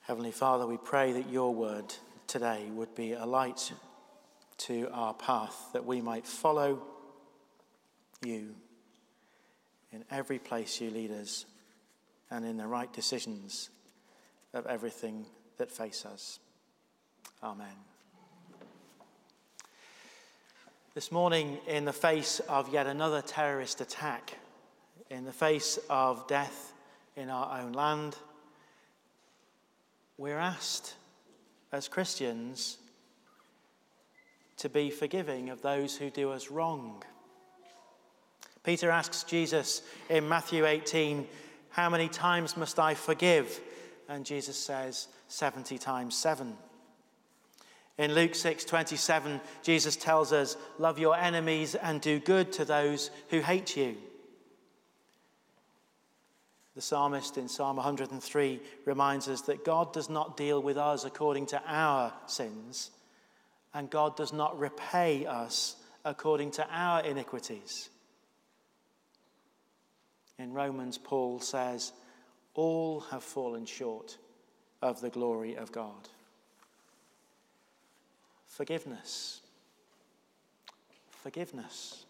Heavenly Father, we pray that your word today would be a light to our path, that we might follow you in every place you lead us and in the right decisions of everything that face us. Amen. This morning, in the face of yet another terrorist attack, in the face of death in our own land, we're asked as Christians to be forgiving of those who do us wrong. Peter asks Jesus in Matthew 18, "How many times must I forgive?" And Jesus says, 70 times 7. In Luke 6:27, Jesus tells us, "Love your enemies and do good to those who hate you." The psalmist in Psalm 103 reminds us that God does not deal with us according to our sins, and God does not repay us according to our iniquities. In Romans, Paul says, "All have fallen short of the glory of God." Forgiveness. Forgiveness.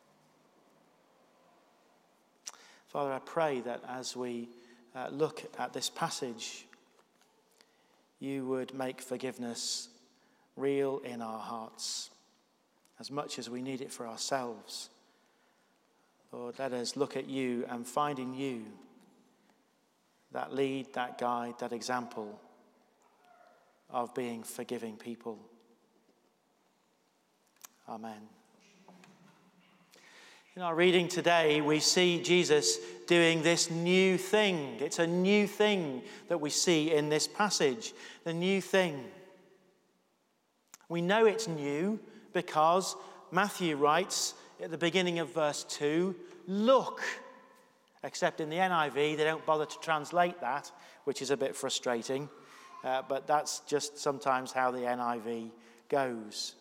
Father, I pray that as we look at this passage, you would make forgiveness real in our hearts as much as we need it for ourselves. Lord, let us look at you and find in you that lead, that guide, that example of being forgiving people. Amen. In our reading today, we see Jesus doing this new thing. It's a new thing that we see in this passage. The new thing. We know it's new because Matthew writes at the beginning of verse 2, "Look." Except in the NIV, they don't bother to translate that, which is a bit frustrating. But that's just sometimes how the NIV goes.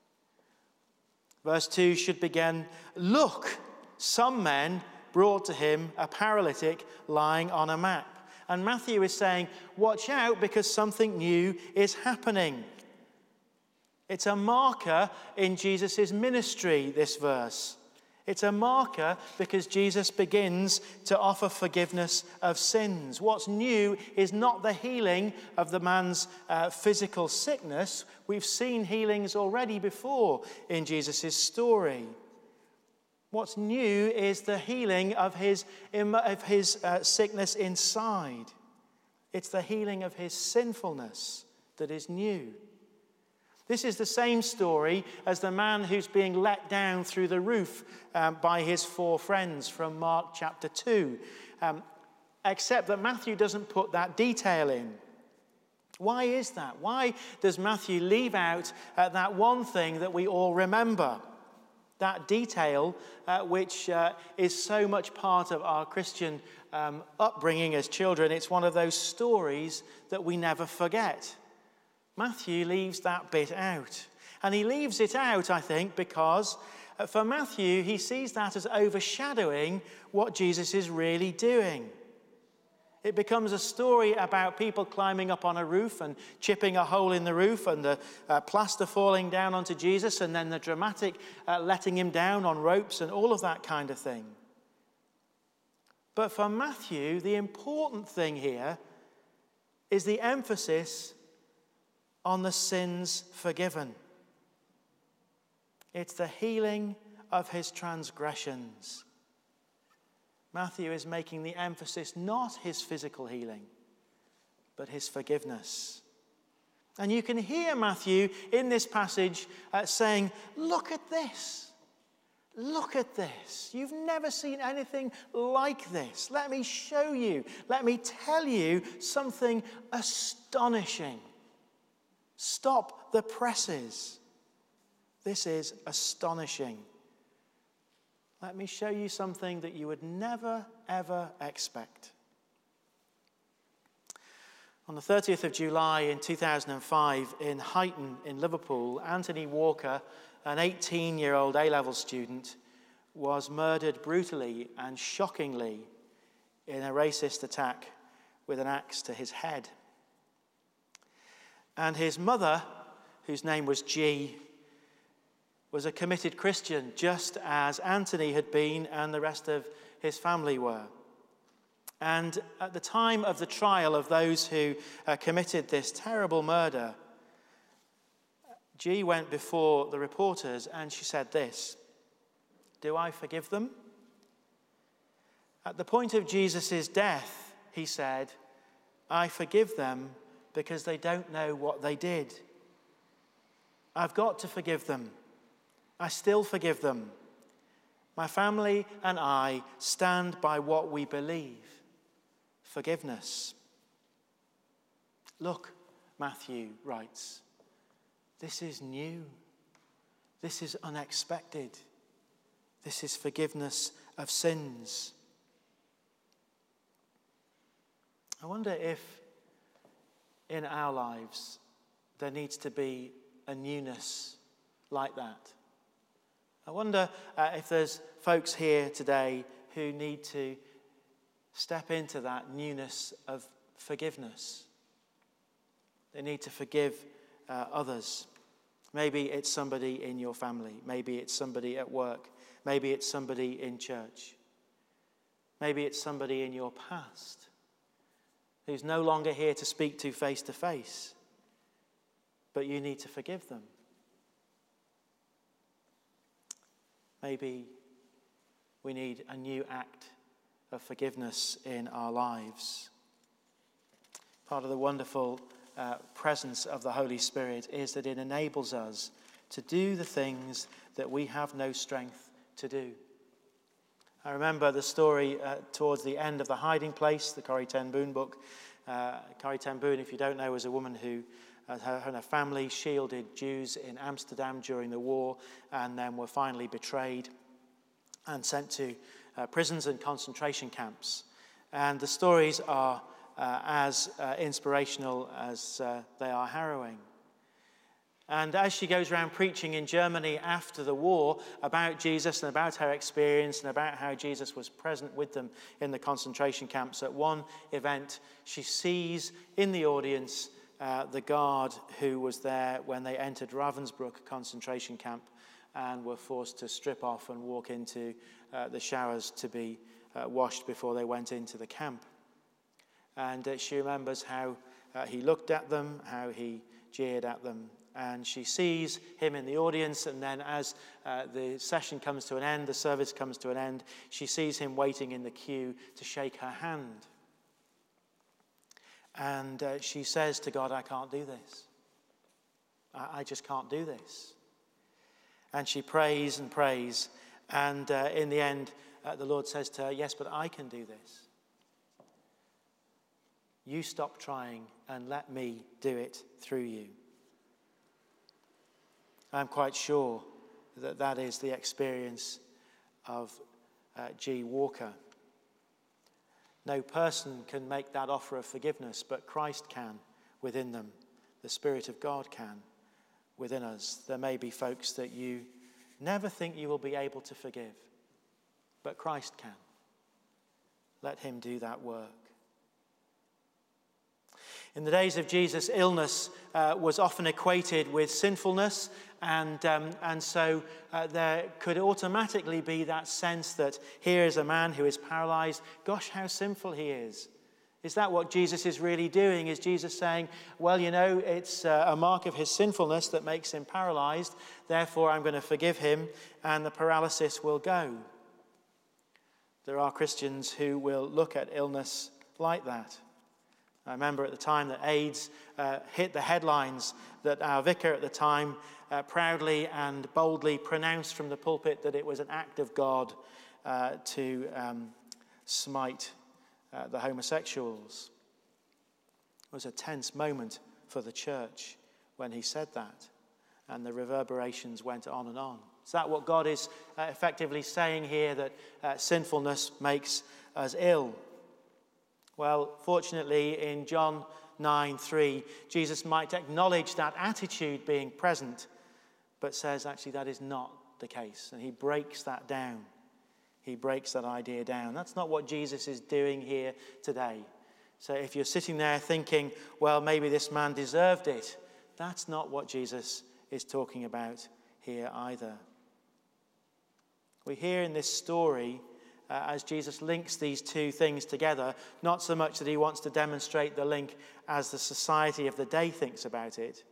Verse 2 should begin, "Look, some men brought to him a paralytic lying on a mat." And Matthew is saying, watch out because something new is happening. It's a marker in Jesus' ministry, this verse. It's a marker because Jesus begins to offer forgiveness of sins. What's new is not the healing of the man's physical sickness. We've seen healings already before in Jesus' story. What's new is the healing of his sickness inside. It's the healing of his sinfulness that is new. This is the same story as the man who's being let down through the roof by his 4 friends from Mark chapter 2, except that Matthew doesn't put that detail in. Why is that? Why does Matthew leave out that one thing that we all remember? That detail which is so much part of our Christian upbringing as children. It's one of those stories that we never forget. Matthew leaves that bit out. And he leaves it out, I think, because for Matthew, he sees that as overshadowing what Jesus is really doing. It becomes a story about people climbing up on a roof and chipping a hole in the roof and the plaster falling down onto Jesus and then the dramatic letting him down on ropes and all of that kind of thing. But for Matthew, the important thing here is the emphasis on the sins forgiven. It's the healing of his transgressions. Matthew is making the emphasis not his physical healing, but his forgiveness. And you can hear Matthew in this passage saying, "Look at this. Look at this. You've never seen anything like this. Let me show you. Let me tell you something astonishing. Stop the presses. This is astonishing. Let me show you something that you would never, ever expect." On the 30th of July in 2005 in Huyton in Liverpool, Anthony Walker, an 18-year-old A-level student, was murdered brutally and shockingly in a racist attack with an axe to his head. And his mother, whose name was G, was a committed Christian, just as Anthony had been and the rest of his family were. And at the time of the trial of those who committed this terrible murder, G went before the reporters and she said this: "Do I forgive them?" At the point of Jesus' death, he said, "I forgive them because they don't know what they did. I've got to forgive them. I still forgive them. My family and I stand by what we believe. Forgiveness." Look, Matthew writes, this is new. This is unexpected. This is forgiveness of sins. I wonder if in our lives there needs to be a newness like that. I wonder if there's folks here today who need to step into that newness of forgiveness. They need to forgive others. Maybe it's somebody in your family. Maybe it's somebody at work. Maybe it's somebody in church. Maybe it's somebody in your past who's no longer here to speak to face, but you need to forgive them. Maybe we need a new act of forgiveness in our lives. Part of the wonderful presence of the Holy Spirit is that it enables us to do the things that we have no strength to do. I remember the story towards the end of The Hiding Place, the Corrie ten Boom book. Corrie ten Boom, if you don't know, was a woman who her and her family shielded Jews in Amsterdam during the war and then were finally betrayed and sent to prisons and concentration camps. And the stories are as inspirational as they are harrowing. And as she goes around preaching in Germany after the war about Jesus and about her experience and about how Jesus was present with them in the concentration camps, at one event she sees in the audience the guard who was there when they entered Ravensbrück concentration camp and were forced to strip off and walk into the showers to be washed before they went into the camp. And she remembers how he looked at them, how he jeered at them. And she sees him in the audience, and then as the session comes to an end, the service comes to an end, she sees him waiting in the queue to shake her hand. And she says to God, "I can't do this. I just can't do this." And she prays and prays, and in the end, the Lord says to her, "Yes, but I can do this. You stop trying and let me do it through you." I'm quite sure that that is the experience of G. Walker. No person can make that offer of forgiveness, but Christ can within them. The Spirit of God can within us. There may be folks that you never think you will be able to forgive, but Christ can. Let him do that work. In the days of Jesus, illness was often equated with sinfulness, and so there could automatically be that sense that here is a man who is paralyzed. Gosh, how sinful he is. Is that what Jesus is really doing? Is Jesus saying, well, you know, it's a mark of his sinfulness that makes him paralyzed, therefore I'm going to forgive him and the paralysis will go? There are Christians who will look at illness like that. I remember at the time that AIDS hit the headlines that our vicar at the time proudly and boldly pronounced from the pulpit that it was an act of God to smite the homosexuals. It was a tense moment for the church when he said that, and the reverberations went on and on. Is that what God is effectively saying here, that sinfulness makes us ill? Well, fortunately, in John 9:3, Jesus might acknowledge that attitude being present, but says actually that is not the case. And he breaks that down. He breaks that idea down. That's not what Jesus is doing here today. So if you're sitting there thinking, well, maybe this man deserved it, That's not what Jesus is talking about here either. We hear in this story, as Jesus links these two things together, not so much that he wants to demonstrate the link as the society of the day thinks about it,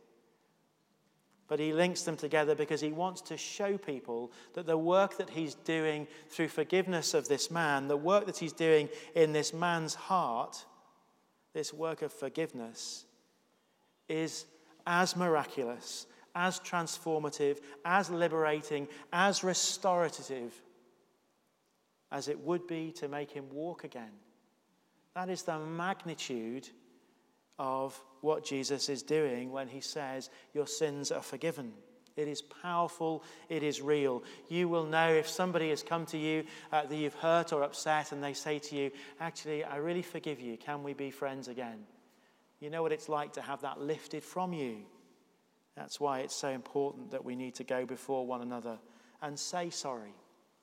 but he links them together because he wants to show people that the work that he's doing through forgiveness of this man, the work that he's doing in this man's heart, this work of forgiveness, is as miraculous, as transformative, as liberating, as restorative as it would be to make him walk again. That is the magnitude of what Jesus is doing when he says, your sins are forgiven. It is powerful. It is real. You will know if somebody has come to you that you've hurt or upset and they say to you, actually, I really forgive you. Can we be friends again? You know what it's like to have that lifted from you. That's why it's so important that we need to go before one another and say sorry.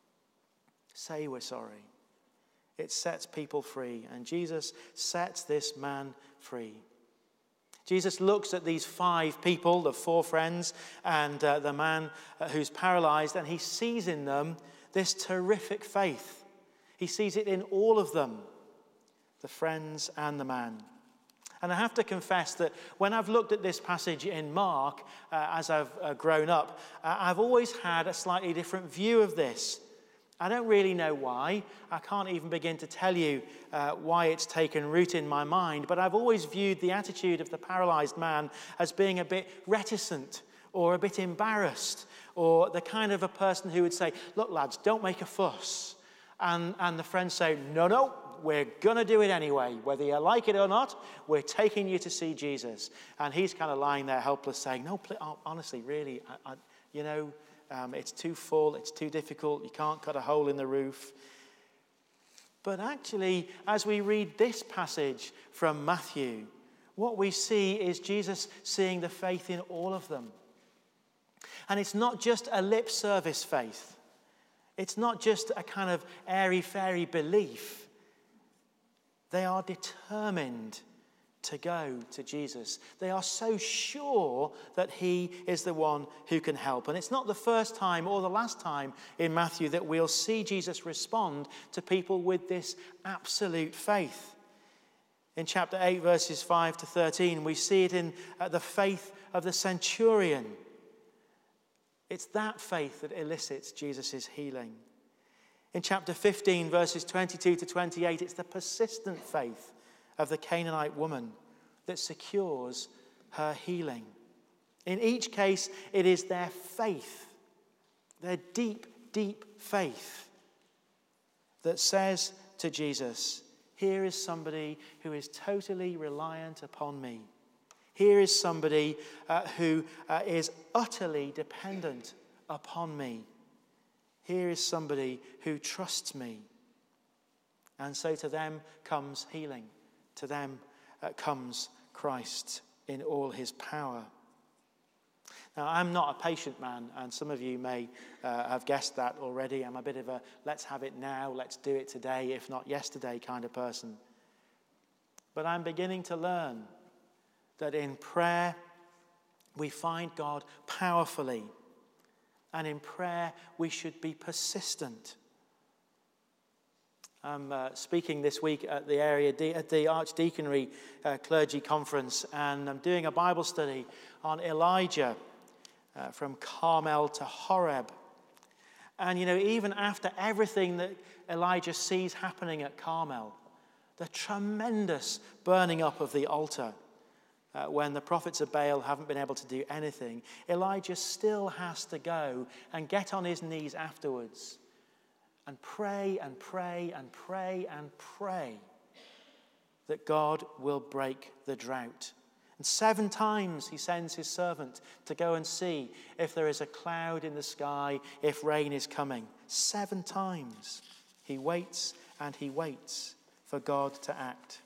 Say we're sorry. It sets people free, and Jesus sets this man free. Jesus looks at these 5 people, the 4 friends, and the man who's paralyzed, and he sees in them this terrific faith. He sees it in all of them, the friends and the man. And I have to confess that when I've looked at this passage in Mark, as I've grown up, I've always had a slightly different view of this. I don't really know why. I can't even begin to tell you why it's taken root in my mind, but I've always viewed the attitude of the paralyzed man as being a bit reticent or a bit embarrassed, or the kind of a person who would say, look, lads, don't make a fuss. And the friends say, no, we're going to do it anyway. Whether you like it or not, we're taking you to see Jesus. And he's kind of lying there helpless saying, no, honestly, really, it's too full, it's too difficult, you can't cut a hole in the roof. But actually, as we read this passage from Matthew, what we see is Jesus seeing the faith in all of them. And it's not just a lip service faith. It's not just a kind of airy-fairy belief. They are determined to go to Jesus. They are so sure that he is the one who can help. And it's not the first time or the last time in Matthew that we'll see Jesus respond to people with this absolute faith. In chapter 8, verses 5 to 13, we see it in the faith of the centurion. It's that faith that elicits Jesus' healing. In chapter 15, verses 22 to 28, it's the persistent faith of the Canaanite woman that secures her healing. In each case, it is their faith, their deep, deep faith, that says to Jesus, here is somebody who is totally reliant upon me. Here is somebody who is utterly dependent upon me. Here is somebody who trusts me. And so to them comes healing. To them comes Christ in all his power. Now, I'm not a patient man, and some of you may have guessed that already. I'm a bit of a let's have it now, let's do it today, if not yesterday kind of person. But I'm beginning to learn that in prayer we find God powerfully. And in prayer we should be persistent. I'm speaking this week at the Archdeaconry Clergy Conference, and I'm doing a Bible study on Elijah from Carmel to Horeb. And, even after everything that Elijah sees happening at Carmel, the tremendous burning up of the altar, when the prophets of Baal haven't been able to do anything, Elijah still has to go and get on his knees afterwards and pray and pray and pray and pray that God will break the drought. And 7 times he sends his servant to go and see if there is a cloud in the sky, if rain is coming. 7 times he waits and he waits for God to act.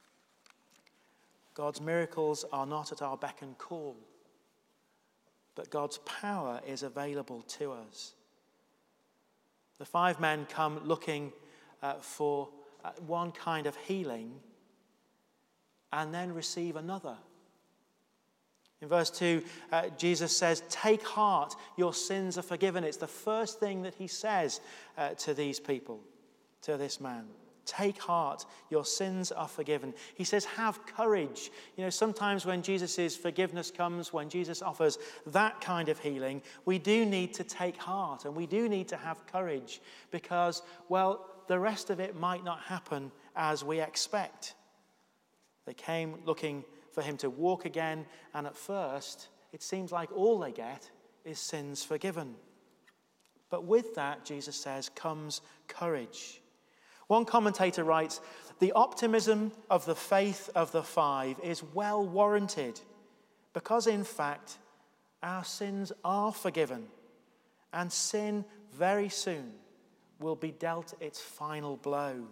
God's miracles are not at our beck and call, but God's power is available to us. The 5 men come looking for one kind of healing and then receive another. In verse 2, Jesus says, "Take heart, your sins are forgiven." It's the first thing that he says to these people, to this man. Take heart, your sins are forgiven. He says, have courage. You know, sometimes when Jesus' forgiveness comes, when Jesus offers that kind of healing, we do need to take heart and we do need to have courage because, well, the rest of it might not happen as we expect. They came looking for him to walk again, and at first, it seems like all they get is sins forgiven. But with that, Jesus says, comes courage. One commentator writes, "The optimism of the faith of the five is well warranted because, in fact, our sins are forgiven and sin very soon will be dealt its final blow."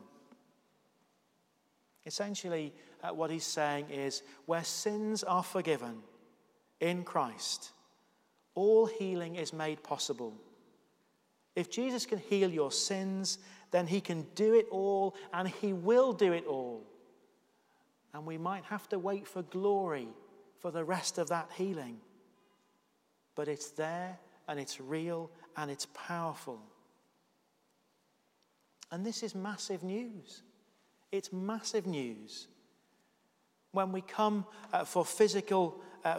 Essentially, what he's saying is, where sins are forgiven in Christ, all healing is made possible. If Jesus can heal your sins, then he can do it all, and he will do it all. And we might have to wait for glory for the rest of that healing. But it's there, and it's real, and it's powerful. And this is massive news. It's massive news. When we come for physical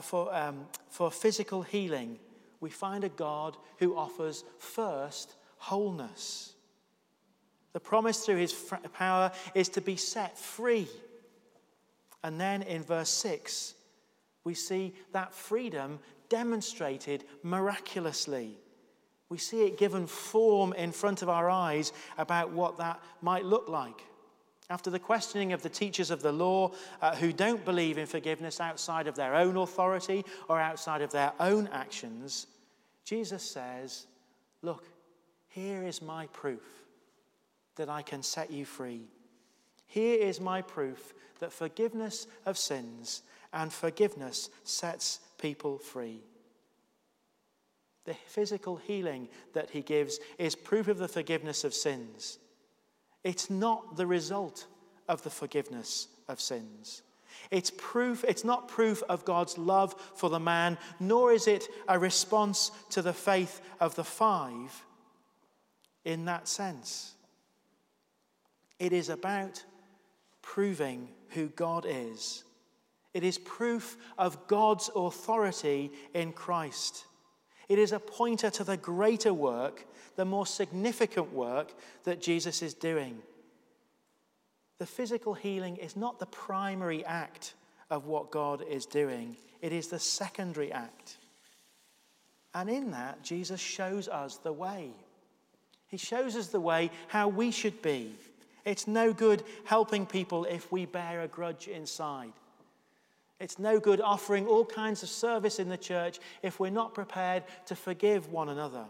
healing, we find a God who offers first wholeness. The promise through his power is to be set free. And then in verse 6, we see that freedom demonstrated miraculously. We see it given form in front of our eyes about what that might look like. After the questioning of the teachers of the law who don't believe in forgiveness outside of their own authority or outside of their own actions, Jesus says, "Look, here is my proof that I can set you free. Here is my proof that forgiveness of sins and forgiveness sets people free." The physical healing that he gives is proof of the forgiveness of sins. It's not the result of the forgiveness of sins. It's not proof of God's love for the man, nor is it a response to the faith of the five in that sense. It is about proving who God is. It is proof of God's authority in Christ. It is a pointer to the greater work, the more significant work that Jesus is doing. The physical healing is not the primary act of what God is doing. It is the secondary act. And in that, Jesus shows us the way. He shows us the way how we should be. It's no good helping people if we bear a grudge inside. It's no good offering all kinds of service in the church if we're not prepared to forgive one another.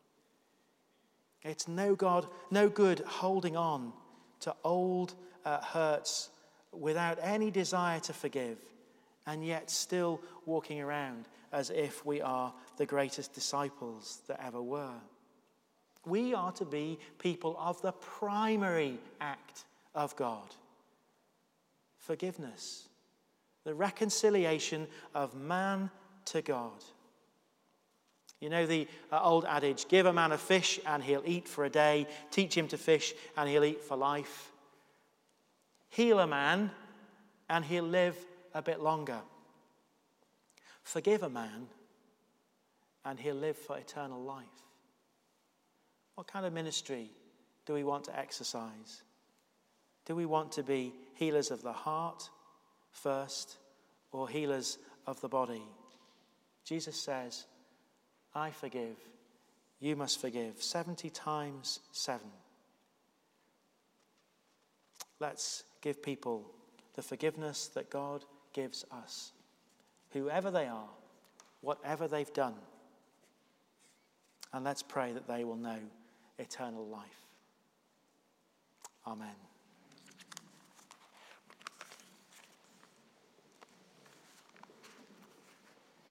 It's no good holding on to old hurts without any desire to forgive, and yet still walking around as if we are the greatest disciples that ever were. We are to be people of the primary act of God. Forgiveness. The reconciliation of man to God. You know the old adage, give a man a fish and he'll eat for a day. Teach him to fish and he'll eat for life. Heal a man and he'll live a bit longer. Forgive a man and he'll live for eternal life. What kind of ministry do we want to exercise? Do we want to be healers of the heart first, or healers of the body? Jesus says, I forgive, you must forgive 70 times 7. Let's give people the forgiveness that God gives us, whoever they are, whatever they've done. And let's pray that they will know eternal life. Amen.